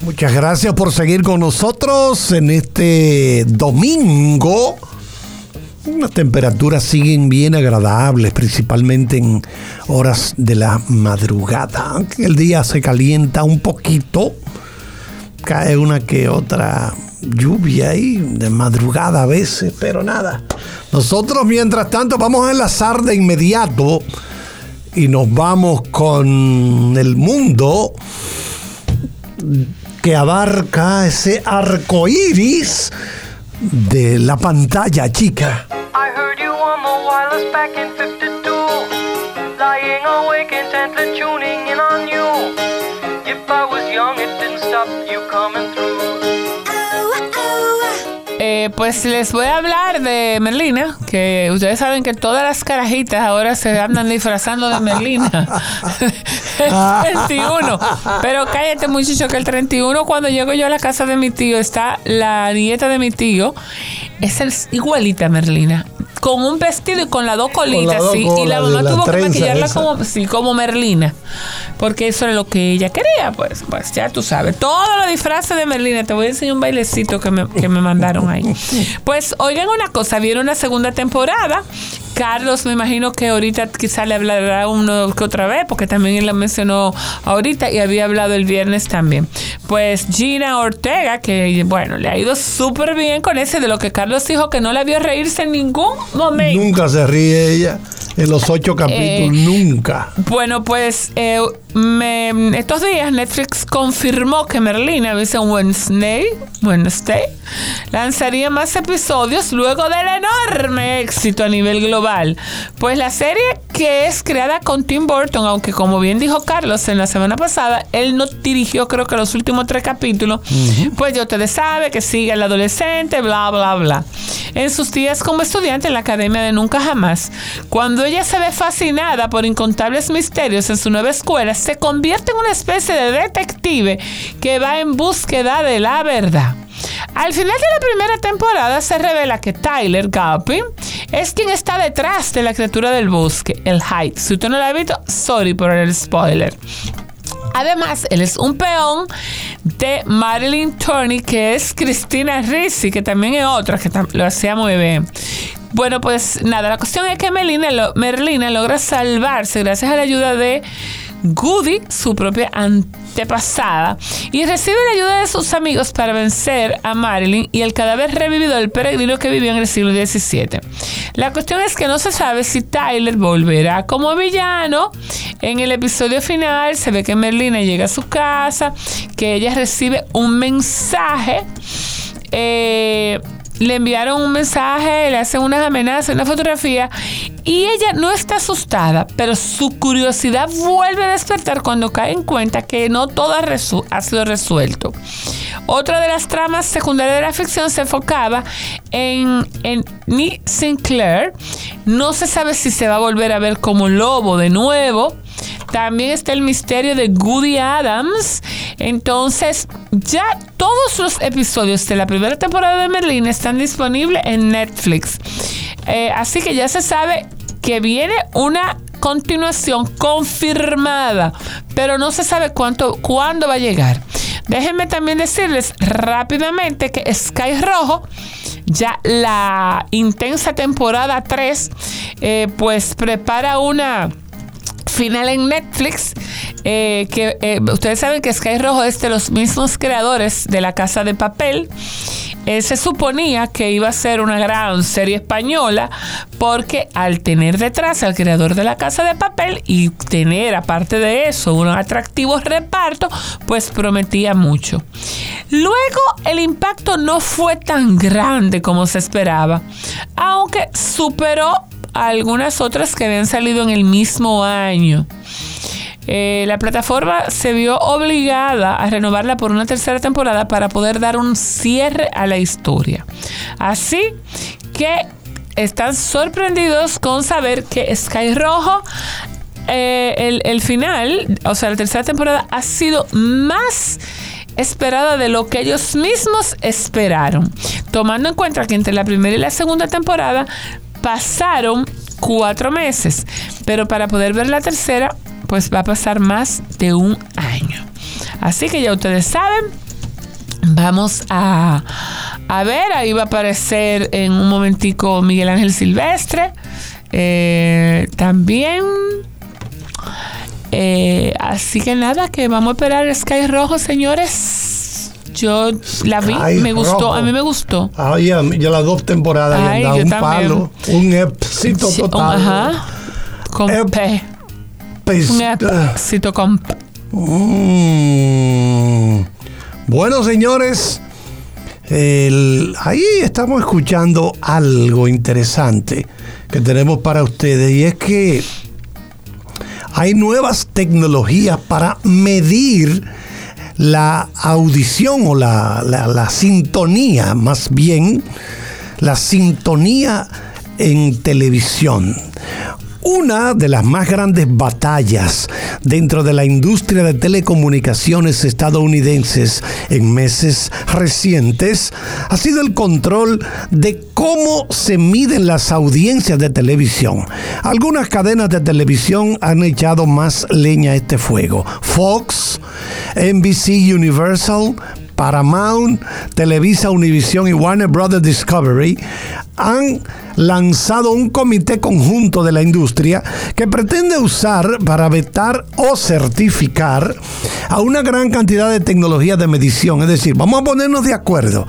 Muchas gracias por seguir con nosotros en este domingo. Las temperaturas siguen bien agradables, principalmente en horas de la madrugada. Aunque el día se calienta un poquito, cae una que otra lluvia ahí de madrugada a veces, pero nada. Nosotros, mientras tanto, vamos a enlazar de inmediato y nos vamos con el mundo que abarca ese arco iris de la pantalla chica. I heard you on the wireless back in 52, lying awake intently tuning in on you. If I was young, it didn't stop you coming through. Pues les voy a hablar de Merlina, que ustedes saben que todas las carajitas ahora se andan disfrazando de Merlina. El 31. Pero cállate, muchacho, que el 31, cuando llego yo a la casa de mi tío, está la nieta de mi tío. Es igualita a Merlina, con un vestido y con las dos colitas, sí. Y la mamá tuvo que maquillarla como Merlina, porque eso era lo que ella quería, pues ya tú sabes. Todos los disfraces de Merlina. Te voy a enseñar un bailecito que me mandaron ahí. Pues oigan una cosa, viene una segunda temporada. Carlos, me imagino que ahorita quizá le hablará uno que otra vez, porque también él la mencionó ahorita y había hablado el viernes también. Pues Gina Ortega, que bueno, le ha ido súper bien con ese, de lo que Carlos dijo que no la vio reírse en ningún momento. Nunca se ríe ella en los 8 capítulos, nunca. Bueno, pues estos días Netflix confirmó que Merlina, dice Wednesday, lanzaría más episodios luego del enorme éxito a nivel global. Pues la serie, que es creada con Tim Burton, aunque como bien dijo Carlos en la semana pasada, él no dirigió creo que los últimos 3 capítulos, pues ya ustedes saben que sigue al adolescente, bla, bla, bla. En sus días como estudiante en la Academia de Nunca Jamás, cuando ella se ve fascinada por incontables misterios en su nueva escuela, se convierte en una especie de detective que va en búsqueda de la verdad. Al final de la primera temporada se revela que Tyler Galpin es quien está detrás de la criatura del bosque, el Hyde. Si usted no la ha visto, sorry por el spoiler. Además, él es un peón de Marilyn Turney, que es Cristina Ricci, que también es otra que lo hacía muy bien. Bueno, pues nada, la cuestión es que Merlina logra salvarse gracias a la ayuda de Goody, su propia antepasada, y recibe la ayuda de sus amigos para vencer a Marilyn y el cadáver revivido del peregrino que vivió en el siglo XVII. La cuestión es que no se sabe si Tyler volverá como villano. En el episodio final se ve que Merlina llega a su casa, que ella recibe un mensaje, le enviaron un mensaje, le hacen unas amenazas, una fotografía, y ella no está asustada, pero su curiosidad vuelve a despertar cuando cae en cuenta que no todo ha sido resuelto. Otra de las tramas secundarias de la ficción se enfocaba en Nick Sinclair. No se sabe si se va a volver a ver como lobo de nuevo. También está el misterio de Goody Adams. Entonces, ya todos los episodios de la primera temporada de Merlina están disponibles en Netflix. Así que ya se sabe que viene una continuación confirmada, pero no se sabe cuándo va a llegar. Déjenme también decirles rápidamente que Sky Rojo, ya la intensa temporada 3, pues prepara una final en Netflix, ustedes saben que Sky Rojo es de los mismos creadores de La Casa de Papel. Se suponía que iba a ser una gran serie española, porque al tener detrás al creador de La Casa de Papel y tener aparte de eso un atractivo reparto, pues prometía mucho. Luego el impacto no fue tan grande como se esperaba, aunque superó a algunas otras que habían salido en el mismo año. La plataforma se vio obligada a renovarla por una tercera temporada para poder dar un cierre a la historia. Así que están sorprendidos con saber que Sky Rojo, el final, o sea, la tercera temporada ha sido más esperada de lo que ellos mismos esperaron, tomando en cuenta que entre la primera y la segunda temporada pasaron 4 meses, pero para poder ver la tercera, pues va a pasar más de un año. Así que ya ustedes saben, Vamos a ver, ahí va a aparecer en un momentico Miguel Ángel Silvestre. También. Así que nada, que vamos a esperar Sky Rojo, señores. Yo la vi, me gustó, a mí me gustó. Ya las 2 temporadas le han dado un palo, un éxito total. Ajá. Con P. Un éxito con P. Bueno, señores, ahí estamos escuchando algo interesante que tenemos para ustedes, y es que hay nuevas tecnologías para medir la audición o la sintonía, más bien, la sintonía en televisión. Una de las más grandes batallas dentro de la industria de telecomunicaciones estadounidenses en meses recientes ha sido el control de cómo se miden las audiencias de televisión. Algunas cadenas de televisión han echado más leña a este fuego. Fox, NBC Universal, Paramount, Televisa, Univision y Warner Brothers Discovery han lanzado un comité conjunto de la industria que pretende usar para vetar o certificar a una gran cantidad de tecnologías de medición. Es decir, vamos a ponernos de acuerdo.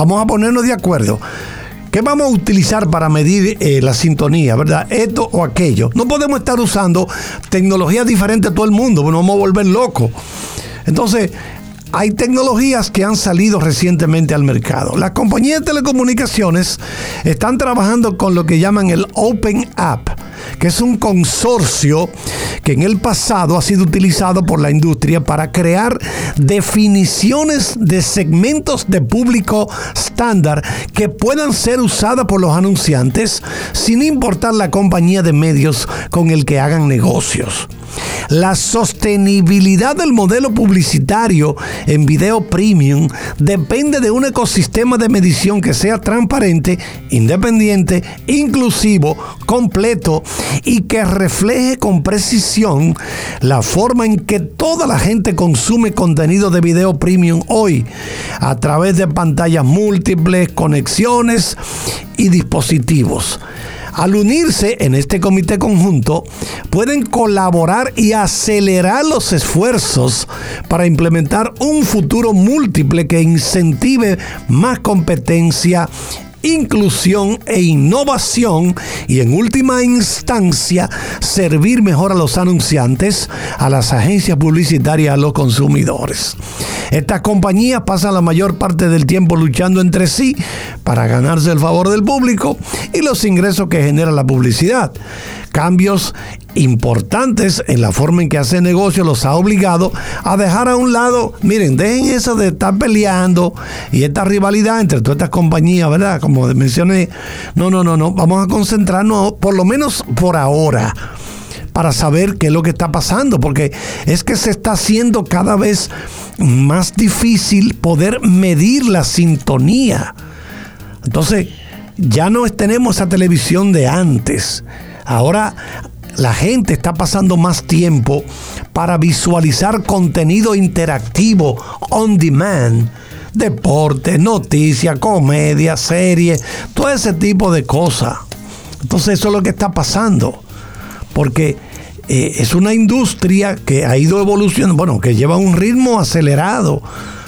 ¿Qué vamos a utilizar para medir la sintonía, verdad? Esto o aquello. No podemos estar usando tecnologías diferentes a todo el mundo, porque nos vamos a volver locos. Entonces, hay tecnologías que han salido recientemente al mercado. Las compañías de telecomunicaciones están trabajando con lo que llaman el Open App, que es un consorcio que en el pasado ha sido utilizado por la industria para crear definiciones de segmentos de público estándar que puedan ser usadas por los anunciantes sin importar la compañía de medios con el que hagan negocios. La sostenibilidad del modelo publicitario en video premium depende de un ecosistema de medición que sea transparente, independiente, inclusivo, completo y que refleje con precisión la forma en que toda la gente consume contenido de video premium hoy a través de pantallas múltiples, conexiones y dispositivos. Al unirse en este comité conjunto, pueden colaborar y acelerar los esfuerzos para implementar un futuro múltiple que incentive más competencia, inclusión e innovación y en última instancia servir mejor a los anunciantes, a las agencias publicitarias, a los consumidores. Estas compañías pasan la mayor parte del tiempo luchando entre sí para ganarse el favor del público y los ingresos que genera la publicidad. Cambios importantes en la forma en que hace negocio los ha obligado a dejar a un lado, miren, dejen eso de estar peleando y esta rivalidad entre todas estas compañías, ¿verdad? Como mencioné, no, vamos a concentrarnos por lo menos por ahora para saber qué es lo que está pasando, porque es que se está haciendo cada vez más difícil poder medir la sintonía. Entonces, ya no tenemos esa televisión de antes. Ahora la gente está pasando más tiempo para visualizar contenido interactivo on demand, deportes, noticias, comedia, series, todo ese tipo de cosas. Entonces eso es lo que está pasando, porque es una industria que ha ido evolucionando, que lleva un ritmo acelerado.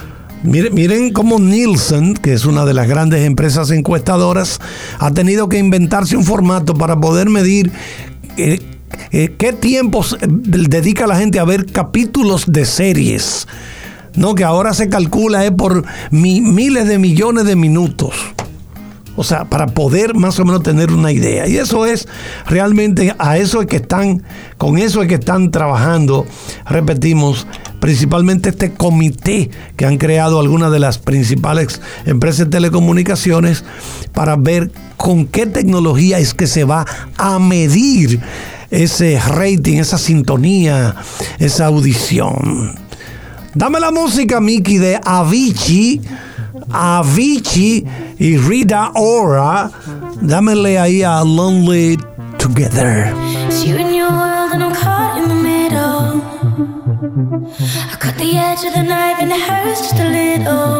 Miren cómo Nielsen, que es una de las grandes empresas encuestadoras, ha tenido que inventarse un formato para poder medir qué tiempo dedica la gente a ver capítulos de series, ¿no? Que ahora se calcula por miles de millones de minutos. O sea, para poder más o menos tener una idea. Y eso es realmente, con eso es que están trabajando, repetimos, principalmente este comité que han creado algunas de las principales empresas de telecomunicaciones para ver con qué tecnología es que se va a medir ese rating, esa sintonía, esa audición. Dame la música, Mickey, de Avicii y Rita Ora. Dámele ahí a Lonely Together. It's you and your world and I'm caught in the middle. I cut the edge of the knife and it hurts just a little.